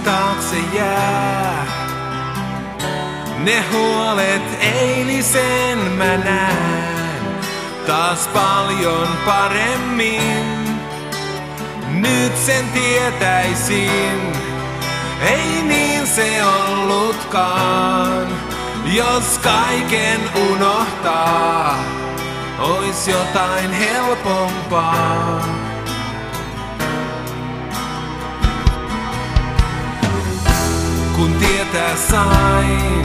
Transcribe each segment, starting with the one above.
taakse jää. Ne huolet eilisen mä näen taas paljon paremmin. Nyt sen tietäisin, ei niin se ollutkaan. Jos kaiken unohtaa, ois jotain helpompaa. Kun tietää sain,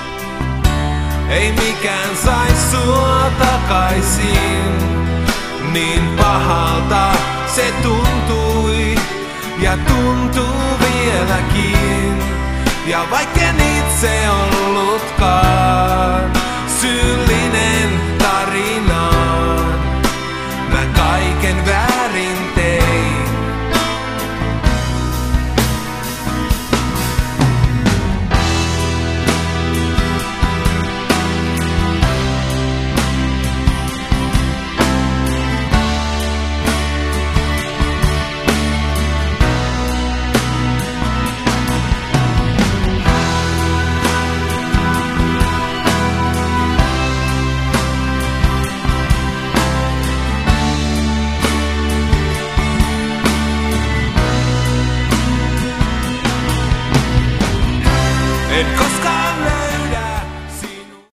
ei mikään sais sua takaisin. Niin pahalta se tuntui ja tuntuu vieläkin. Ja vaikken itse ollutkaan syy